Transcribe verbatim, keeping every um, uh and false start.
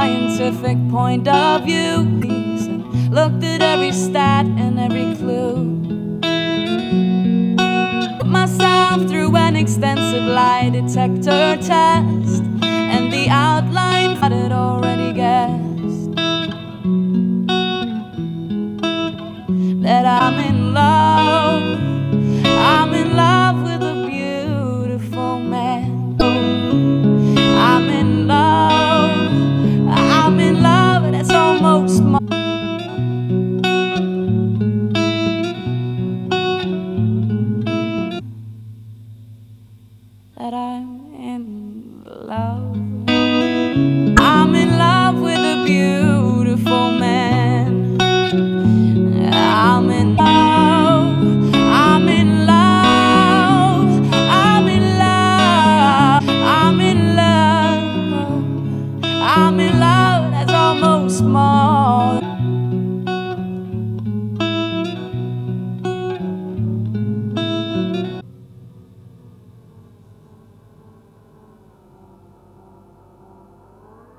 scientific point of view. Looked at every stat and every clue. Put myself through an extensive lie detector test, and the outline I had already guessed that I'm in love.